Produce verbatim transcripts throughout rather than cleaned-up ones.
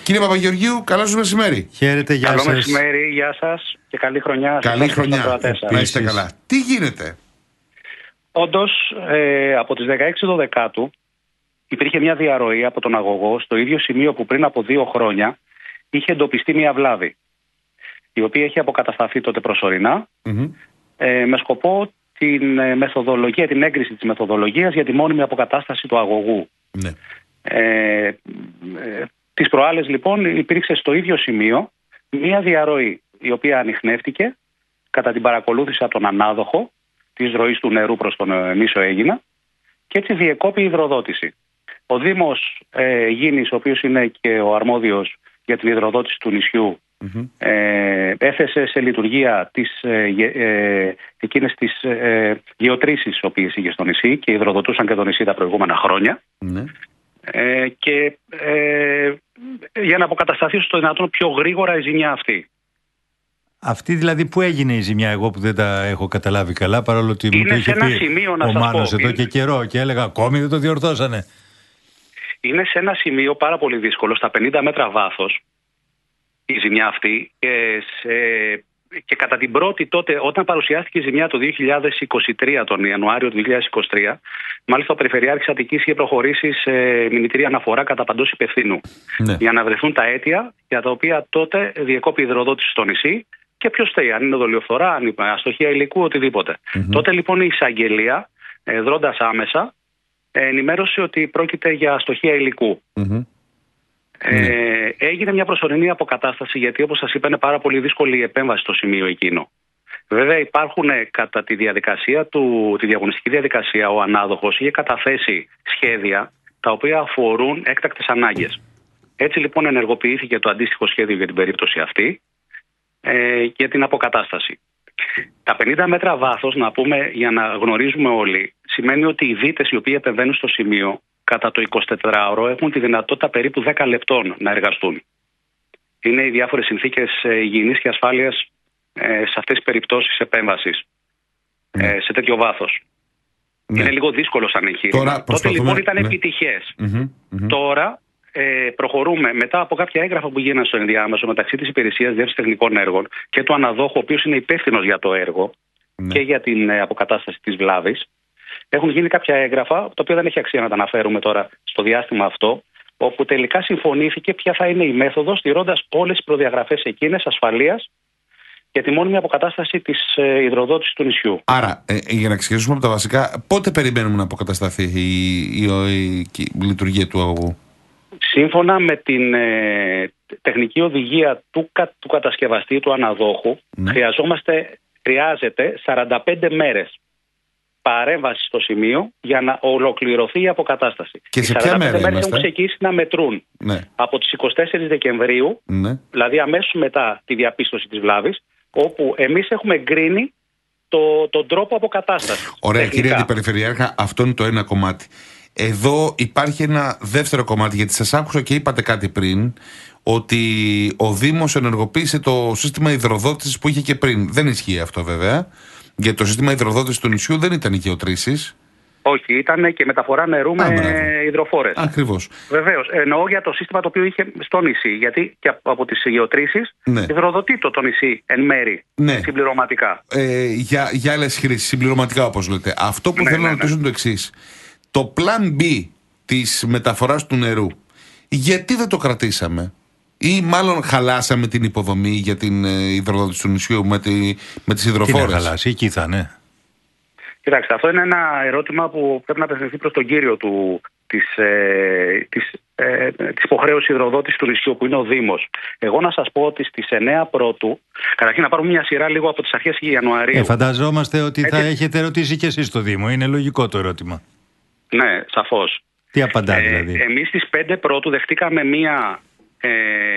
Κύριε Παπαγεωργίου, καλό σας μεσημέρι. Χαίρετε, γεια Καλό σας. μεσημέρι, γεια σας και καλή χρονιά. Καλή χρονιά. Να είστε καλά. Τι γίνεται? Όντως, ε, από τις δεκαέξι Δωδεκάτου υπήρχε μια διαρροή από τον αγωγό στο ίδιο σημείο που πριν από δύο χρόνια είχε εντοπιστεί μια βλάβη, η οποία έχει αποκατασταθεί τότε προσωρινά, mm-hmm. ε, με σκοπό την ε, μεθοδολογία, την έγκριση της μεθοδολογίας για τη μόνιμη αποκατάσταση του αγωγού. Ναι. Ε, ε, τις προάλλες λοιπόν υπήρξε στο ίδιο σημείο μια διαρροή, η οποία ανιχνεύτηκε κατά την παρακολούθηση από τον ανάδοχο της ροής του νερού προς τον Νήσο Αίγινα και έτσι διεκόπη η υδροδότηση. Ο Δήμος ε, Γίνης, ο οποίος είναι και ο αρμόδιος για την υδροδότηση του νησιού, mm-hmm. ε, έθεσε σε λειτουργία τις, ε, ε, εκείνες τις ε, γεωτρήσεις οι οποίες είχε στο νησί και υδροδοτούσαν και το νησί τα προηγούμενα χρόνια. Mm-hmm. Ε, και ε, για να αποκατασταθεί στο δυνατόν πιο γρήγορα η ζημιά αυτή. Αυτή δηλαδή που έγινε η ζημιά, εγώ που δεν τα έχω καταλάβει καλά, παρόλο ότι είναι μου το είχε πει σημείο, ο Μάνος εδώ και καιρό και έλεγα ακόμη δεν το διορθώσανε. Είναι σε ένα σημείο πάρα πολύ δύσκολο, στα πενήντα μέτρα βάθος η ζημιά αυτή και, σε, και κατά την πρώτη τότε, όταν παρουσιάστηκε η ζημιά το δύο χιλιάδες είκοσι τρία, τον Ιανουάριο του δύο χιλιάδες είκοσι τρία, μάλιστα ο Περιφερειάρχης Αττικής είχε προχωρήσει σε μηνυτήρη αναφορά κατά παντός υπευθύνου, ναι. για να βρεθούν τα αίτια για τα οποία τότε διεκόπη η υδροδότηση στο νησί και ποιος θέλει, αν είναι δολιοφθορά, αν είναι αστοχία υλικού, οτιδήποτε. Mm-hmm. Τότε λοιπόν η εισαγγελία, ε, δρώντας άμεσα, ενημέρωσε ότι πρόκειται για αστοχία υλικού. Mm-hmm. Ε, mm-hmm. Έγινε μια προσωρινή αποκατάσταση, γιατί όπως σας είπα είναι πάρα πολύ δύσκολη η επέμβαση στο σημείο εκείνο. Βέβαια υπάρχουν κατά τη διαδικασία του, τη διαγωνιστική διαδικασία, ο ανάδοχος είχε καταθέσει σχέδια τα οποία αφορούν έκτακτες ανάγκες. Έτσι λοιπόν ενεργοποιήθηκε το αντίστοιχο σχέδιο για την περίπτωση αυτή ε, για την αποκατάσταση. Τα πενήντα μέτρα βάθος, να πούμε για να γνωρίζουμε όλοι, σημαίνει ότι οι δίτες οι οποίοι επεμβαίνουν στο σημείο κατά το εικοσιτετράωρο έχουν τη δυνατότητα περίπου δέκα λεπτών να εργαστούν. Είναι οι διάφορες συνθήκες υγιεινής και ασφάλειας ε, σε αυτές τις περιπτώσεις επέμβασης mm. ε, σε τέτοιο βάθος. Mm. Είναι λίγο δύσκολο σαν εγχείρημα. Τότε προσπαθούμε... λοιπόν ήταν ναι. επιτυχές. Mm-hmm. Mm-hmm. Τώρα ε, προχωρούμε μετά από κάποια έγγραφα που γίνανε στο ενδιάμεσο μεταξύ της Υπηρεσίας Διεύθυνσης Τεχνικών Έργων και του αναδόχου, ο οποίος είναι υπεύθυνος για το έργο mm. και για την ε, αποκατάσταση της βλάβης. Έχουν γίνει κάποια έγγραφα, τα οποία δεν έχει αξία να τα αναφέρουμε τώρα στο διάστημα αυτό, όπου τελικά συμφωνήθηκε ποια θα είναι η μέθοδος, στηρώντας όλες τις προδιαγραφές εκείνες ασφαλείας για τη μόνιμη αποκατάσταση της ε, υδροδότησης του νησιού. Άρα, ε, για να ξεκινήσουμε από τα βασικά, πότε περιμένουμε να αποκατασταθεί η, η, η, η, η λειτουργία του αγωγού? Σύμφωνα με την ε, τεχνική οδηγία του, του κατασκευαστή, του αναδόχου, ναι. χρειαζόμαστε, χρειάζεται σαράντα πέντε μέρες παρέμβαση στο σημείο για να ολοκληρωθεί η αποκατάσταση. Και σε οι ποια μέρα μέρες έχουν ξεκινήσει να μετρούν ναι. από τις εικοστή τέταρτη Δεκεμβρίου, ναι. δηλαδή αμέσως μετά τη διαπίστωση της βλάβης, όπου εμείς έχουμε εγκρίνει το, τον τρόπο αποκατάστασης. Ωραία, τεχνικά. Κύριε Αντιπεριφερειάρχα, αυτό είναι το ένα κομμάτι. Εδώ υπάρχει ένα δεύτερο κομμάτι, γιατί σας άκουσα και είπατε κάτι πριν, ότι ο Δήμος ενεργοποίησε το σύστημα υδροδότησης που είχε και πριν. Δεν ισχύει αυτό βέβαια. Γιατί το σύστημα υδροδότησης του νησιού δεν ήταν οι γεωτρήσεις. Όχι, ήταν και μεταφορά νερού Α, με υδροφόρες. Ακριβώς. Βεβαίως. Εννοώ για το σύστημα το οποίο είχε στο νησί. Γιατί και από τις γεωτρήσεις ναι. υδροδοτεί το, το νησί εν μέρη ναι. συμπληρωματικά. Ε, για, για άλλες χρήσεις, συμπληρωματικά όπως λέτε. Αυτό που ναι, θέλω ναι, να ρωτήσω είναι το εξής. Το plan B της μεταφοράς του νερού, γιατί δεν το κρατήσαμε? Ή μάλλον χαλάσαμε την υποδομή για την ε, υδροδότηση του νησιού με, τη, με τις υδροφόρες? Τι να χαλάσει, εκεί θα είναι. Κοιτάξτε, αυτό είναι ένα ερώτημα που πρέπει να απευθυνθεί προς τον κύριο του, της, ε, της, ε, της υποχρέωσης υδροδότησης του νησιού, που είναι ο Δήμος. Εγώ να σας πω ότι στις εννέα Πρώτου, καταρχήν να πάρουμε μια σειρά λίγο από τις αρχές Ιανουαρίου. Ε, φανταζόμαστε ότι Έτσι. θα έχετε ρωτήσει κι εσείς το Δήμο. Είναι λογικό το ερώτημα. Ναι, σαφώς. Τι απαντά δηλαδή? Ε, εμείς στις πέντε Πρώτου δεχτήκαμε μια... Ε,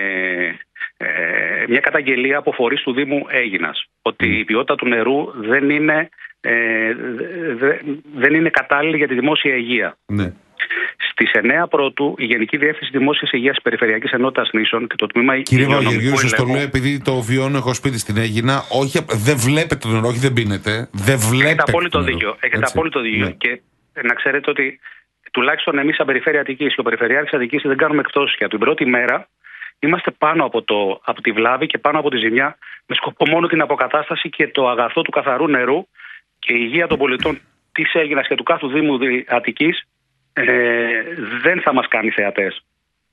ε, μια καταγγελία από φορείς του Δήμου Αίγινας ότι mm. η ποιότητα του νερού δεν είναι, ε, δε, δεν είναι κατάλληλη για τη δημόσια υγεία. Mm. Στις εννέα Πρώτου η Γενική Διεύθυνση Δημόσιας Υγείας της Περιφερειακής Ενότητας Νήσων και το τμήμα Κύριε Παπαγεωργίου, σας το λέω επειδή το βιώνω, έχω σπίτι στην Αίγινα. Όχι, δεν βλέπετε το νερό, όχι δεν πίνετε. Δεν βλέπετε. Έχετε απόλυτο δίκιο. Έχετε απόλυτο δίκιο. Ναι. Και να ξέρετε ότι τουλάχιστον εμείς σαν Περιφέρεια Αττικής και ο Περιφερειάρχης Αττικής δεν κάνουμε εκτός. Για την πρώτη μέρα είμαστε πάνω από, το, από τη βλάβη και πάνω από τη ζημιά, με σκοπό μόνο την αποκατάσταση και το αγαθό του καθαρού νερού και η υγεία των πολιτών της Αίγινας και του κάθου Δήμου Αττικής ε, δεν θα μας κάνει θεατές.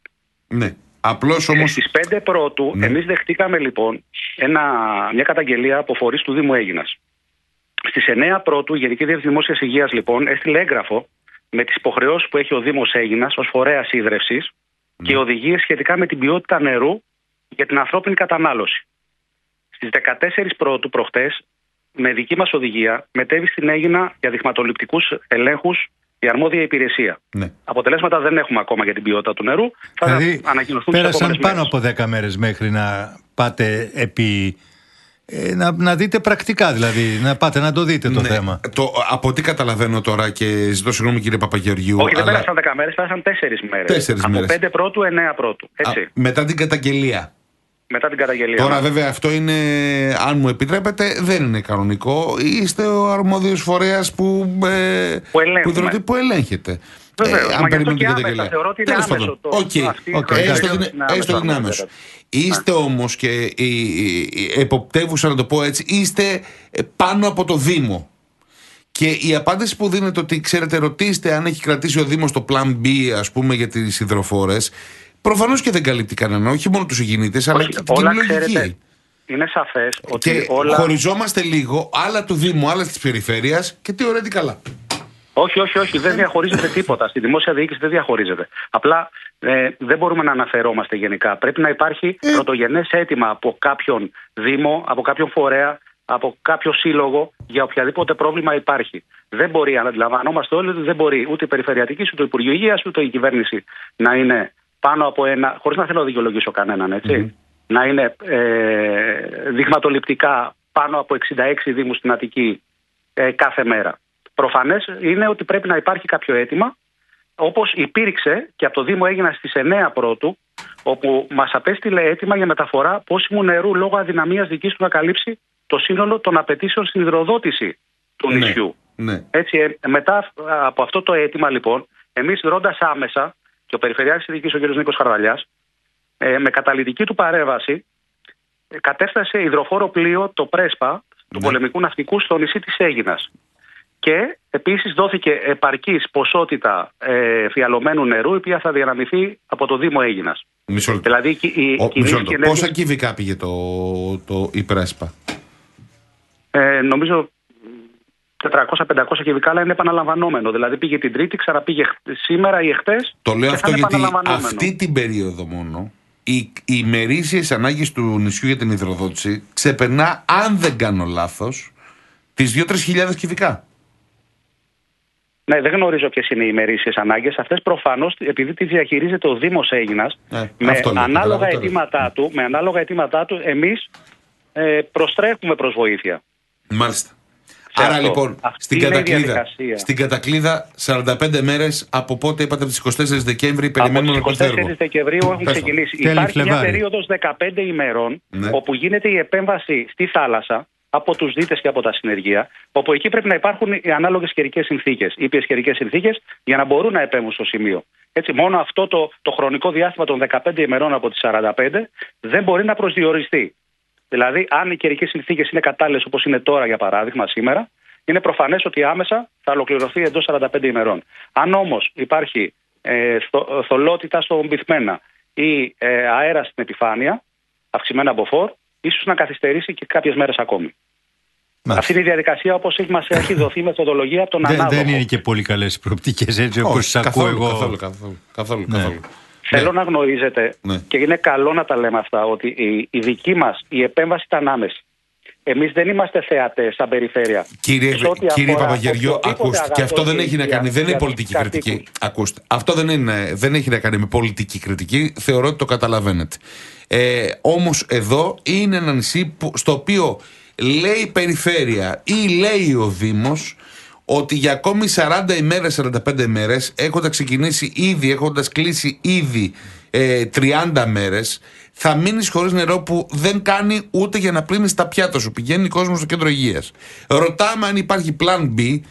Ναι. Απλώς όμως... Στις πέντε πρώτου, ναι. εμείς δεχτήκαμε λοιπόν ένα, μια καταγγελία από φορείς του Δήμου Αίγινας. Στις εννέα πρώτου, η Γενική Διεύθυνση Δημόσιας Υγείας λοιπόν έστειλε έγγραφο με τις υποχρεώσεις που έχει ο Δήμος Αίγινας ως φορέας ίδρευσης ναι. και οδηγίες σχετικά με την ποιότητα νερού για την ανθρώπινη κατανάλωση. Στις δεκατέσσερις πρώτου προχτές, με δική μας οδηγία, μετέβη στην Αίγινα για δειγματοληπτικούς ελέγχους η αρμόδια υπηρεσία. Ναι. Αποτελέσματα δεν έχουμε ακόμα για την ποιότητα του νερού. Θα δηλαδή, ανακοινωθούν πέρασαν πάνω από δέκα μέρες μέχρι να πάτε επί... Ε, να, να δείτε πρακτικά, δηλαδή, να πάτε να το δείτε το ναι. θέμα. Το, από τι καταλαβαίνω τώρα και ζητώ συγγνώμη κύριε Παπαγεωργίου. Όχι, δεν αλλά... πέρασαν δέκα μέρες, πέρασαν τέσσερις μέρες. Τέσσερις από μέρες. πέντε πρώτου, εννέα πρώτου. Έτσι. Α, μετά την καταγγελία. Μετά την καταγγελία. Τώρα, βέβαια, αυτό είναι, αν μου επιτρέπετε, δεν είναι κανονικό. Είστε ο αρμόδιος φορέας που, ε, που, δροτη, που ελέγχεται. Βεβαίως, ε, αν περιμένετε την καταγγελία. Θεωρώ ότι είναι άμεσο το... Οκ, έστω την άμεσο. Είστε όμως και η, η εποπτεύουσα, να το πω έτσι, είστε πάνω από το Δήμο. Και η απάντηση που δίνετε ότι, ξέρετε, ρωτήστε αν έχει κρατήσει ο Δήμος το Plan B, ας πούμε, για τις υδροφόρες. Προφανώς και δεν καλύπτει κανένα, όχι μόνο τους υγιεινίτες, αλλά και την λογική. Είναι σαφές ότι και όλα... χωριζόμαστε λίγο, άλλα του Δήμου, άλλα της περιφέρειας και τι ωραία τι καλά. Όχι, όχι, όχι, δεν διαχωρίζεται τίποτα. Στη δημόσια διοίκηση δεν διαχωρίζεται. Απλά ε, δεν μπορούμε να αναφερόμαστε γενικά. Πρέπει να υπάρχει ε. πρωτογενές αίτημα από κάποιον Δήμο, από κάποιον φορέα, από κάποιο σύλλογο για οποιαδήποτε πρόβλημα υπάρχει. Δεν μπορεί, αντιλαμβανόμαστε όλοι ότι δεν μπορεί ούτε η Περιφερειατική, ούτε το Υπουργείο Υγείας, ούτε η κυβέρνηση να είναι πάνω από ένα, χωρίς να θέλω να δικαιολογήσω κανέναν, έτσι, mm. να είναι ε, δειγματοληπτικά πάνω από εξήντα έξι Δήμους στην Αττική ε, κάθε μέρα. Προφανές είναι ότι πρέπει να υπάρχει κάποιο αίτημα, όπως υπήρξε και από το Δήμο Αίγινας στις εννέα πρώτου, όπου μας απέστειλε αίτημα για μεταφορά πόσιμου νερού λόγω αδυναμίας δικής του να καλύψει το σύνολο των απαιτήσεων στην υδροδότηση του ναι, νησιού. Ναι. Έτσι, ε, μετά από αυτό το αίτημα, λοιπόν, εμείς δρώντας άμεσα, και ο Περιφερειάρχης Αττικής, ο κ. Νίκος Χαρδαλιάς, ε, με καταλυτική του παρέμβαση, ε, κατέφτασε υδροφόρο πλοίο, το Πρέσπα, ναι. του πολεμικού ναυτικού, στο νησί της Αίγινας. Και επίσης δόθηκε επαρκής ποσότητα ε, φιαλωμένου νερού, η οποία θα διαναμηθεί από το Δήμο Αίγινας. Μισό λεπτό. Δηλαδή, η, ο, η μισό λεπτό. ενέργεια... Πόσα κυβικά πήγε το, το, η Πρέσπα? Ε, νομίζω τετρακόσια με πεντακόσια κυβικά, αλλά είναι επαναλαμβανόμενο. Δηλαδή πήγε την Τρίτη, ξαναπήγε σήμερα ή εχθές. Το λέω αυτό γιατί αυτή την περίοδο μόνο οι, οι ημερήσιες ανάγκες του νησιού για την υδροδότηση ξεπερνά, αν δεν κάνω λάθος, τις δύο με τρεις χιλιάδες κυβικά. Ναι, δεν γνωρίζω ποιες είναι οι ημερήσιες ανάγκες. Αυτές προφανώς, επειδή τις διαχειρίζεται ο Δήμος Αίγινας, ε, με, ανάλογα αιτήματά του, με ανάλογα αιτήματά του, εμείς ε, προστρέχουμε προς βοήθεια. Μάλιστα. Άρα αυτό. Λοιπόν, στην κατακλείδα, στην κατακλείδα σαράντα πέντε μέρες από πότε είπατε, από τις είκοσι τέσσερις Δεκέμβρη, περιμένουμε να είκοσι τέσσερις Δεκεμβρίου έχουν ξεκινήσει. Υπάρχει μια περίοδος δεκαπέντε ημερών, ναι. όπου γίνεται η επέμβαση στη θάλασσα από τους δίτες και από τα συνεργεία, όπου εκεί πρέπει να υπάρχουν οι ανάλογες καιρικές συνθήκες, ήπιες καιρικές συνθήκες, για να μπορούν να επέμβουν στο σημείο. Έτσι, μόνο αυτό το, το χρονικό διάστημα των δεκαπέντε ημερών από τις σαράντα πέντε δεν μπορεί να προσδιοριστεί. Δηλαδή, αν οι καιρικές συνθήκες είναι κατάλληλες όπως είναι τώρα, για παράδειγμα, σήμερα, είναι προφανές ότι άμεσα θα ολοκληρωθεί εντός σαράντα πέντε ημερών. Αν όμως υπάρχει ε, θο, θολότητα στον πυθμένα ή ε, αέρα στην επιφάνεια, αυξημένα μποφόρ, ίσως να καθυστερήσει και κάποιες μέρες ακόμη. Μάλιστα. Αυτή είναι η διαδικασία όπως μας έχει δοθεί μεθοδολογία από τον δεν, ανάδοχο. Δεν είναι και πολύ καλές οι προοπτικές, έτσι όπως σας ακούω εγώ. Καθόλου, καθόλου, καθόλου, ναι. καθόλου. Θέλω ναι. να γνωρίζετε, ναι. και είναι καλό να τα λέμε αυτά, ότι η, η δική μας η επέμβαση ήταν άμεση. Εμείς δεν είμαστε θεατές σαν περιφέρεια. Κύριε, κύριε Παπαγεωργιού, ακούστε, και αυτό δεν έχει να κάνει, δεν είναι πολιτική κριτική. Ακούστε, αυτό δεν, είναι, δεν έχει να κάνει με πολιτική κριτική, θεωρώ ότι το καταλαβαίνετε. Ε, όμως εδώ είναι ένα νησί που, στο οποίο λέει η περιφέρεια ή λέει ο Δήμος ότι για ακόμη σαράντα ημέρες, σαράντα πέντε ημέρες, έχοντας ξεκινήσει ήδη, έχοντας κλείσει ήδη ε, τριάντα μέρες, θα μείνεις χωρίς νερό που δεν κάνει ούτε για να πλύνεις τα πιάτα σου. Πηγαίνει κόσμος στο κέντρο υγείας. Ρωτάμε αν υπάρχει Plan B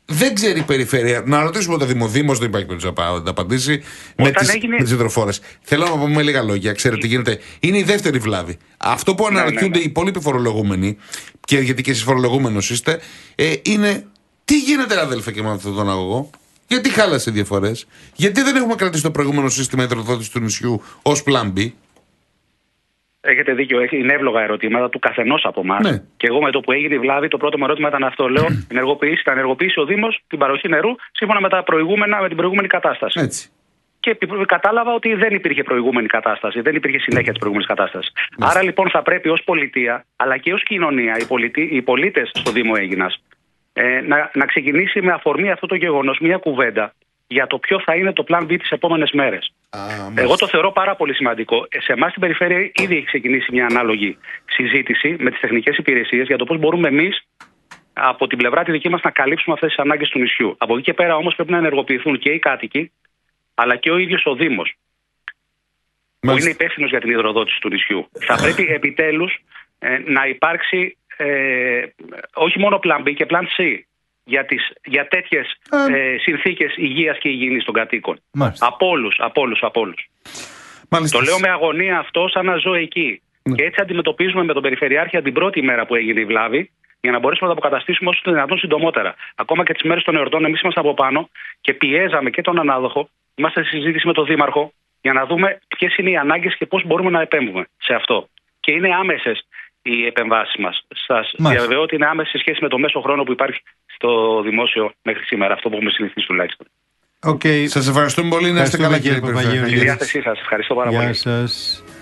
δεν ξέρει η περιφέρεια. Να ρωτήσουμε το Δήμο. Δήμος δεν υπάρχει περίπτωση να απαντήσει με τις, έγινε... τις υδροφόρες. Θέλω να πούμε λίγα λόγια. Ξέρετε τι γίνεται. Είναι η δεύτερη βλάβη. Αυτό που αναρωτιούνται ναι, ναι, ναι. οι υπόλοιποι φορολογούμενοι, και γιατί και εσείς φορολογούμενος είστε, ε, είναι τι γίνεται, αδέλφε, και με αυτόν τον αγωγό. Γιατί χάλασε οι διαφορές. Γιατί δεν έχουμε κρατήσει το προηγούμενο σύστημα υδροδότησης του νησιού ως πλάν B. Έχετε δίκιο, είναι εύλογα ερωτήματα του καθενός από εμάς. Ναι. Και εγώ με το που έγινε η βλάβη, το πρώτο μου ερώτημα ήταν αυτό. Λέω: ενεργοποιήσει, θα ενεργοποιήσει ο Δήμος την παροχή νερού σύμφωνα με, τα προηγούμενα, με την προηγούμενη κατάσταση. Έτσι. Και κατάλαβα ότι δεν υπήρχε προηγούμενη κατάσταση, δεν υπήρχε συνέχεια της προηγούμενης κατάστασης. Ναι. Άρα λοιπόν θα πρέπει ως πολιτεία, αλλά και ως κοινωνία, οι, πολιτι... οι πολίτες στο Δήμο Αίγινας, ε, να, να ξεκινήσει με αφορμή αυτό το γεγονός μια κουβέντα για το ποιο θα είναι το πλάν B τις επόμενες μέρες. Α, Εγώ το θεωρώ πάρα πολύ σημαντικό. Σε εμάς στην περιφέρεια ήδη έχει ξεκινήσει μια ανάλογη συζήτηση με τις τεχνικές υπηρεσίες για το πώς μπορούμε εμείς από την πλευρά τη δική μας να καλύψουμε αυτές τις ανάγκες του νησιού. Από εκεί και πέρα όμως πρέπει να ενεργοποιηθούν και οι κάτοικοι, αλλά και ο ίδιος ο Δήμος, που είναι υπεύθυνος για την υδροδότηση του νησιού. Θα πρέπει επιτέλους ε, να υπάρξει ε, όχι μόνο πλάν B και πλάν C. Για, τις, για τέτοιες ε, ε, συνθήκες υγείας και υγιεινής των κατοίκων. Μάλιστα. Από όλους, από όλους, από όλους. Το λέω με αγωνία αυτό σαν να ζω εκεί. Ναι. Και έτσι αντιμετωπίζουμε με τον Περιφερειάρχη την πρώτη μέρα που έγινε η βλάβη, για να μπορέσουμε να το αποκαταστήσουμε όσο το δυνατόν συντομότερα. Ακόμα και τις μέρες των εορτών, εμείς είμαστε από πάνω και πιέζαμε και τον ανάδοχο. Είμαστε σε συζήτηση με τον Δήμαρχο για να δούμε ποιες είναι οι ανάγκες και πώς μπορούμε να επέμβουμε σε αυτό. Και είναι άμεσες οι επεμβάσεις μας. Σας διαβεβαιώ ότι είναι άμεση σε σχέση με το μέσο χρόνο που υπάρχει στο δημόσιο μέχρι σήμερα. Αυτό που έχουμε συνηθίσει τουλάχιστον. Okay. Σας ευχαριστούμε πολύ. Να είστε καλά, κύριε Παπαγεώργη. Στη διάθεσή σας. Ευχαριστώ πάρα Γεια πολύ. Σας.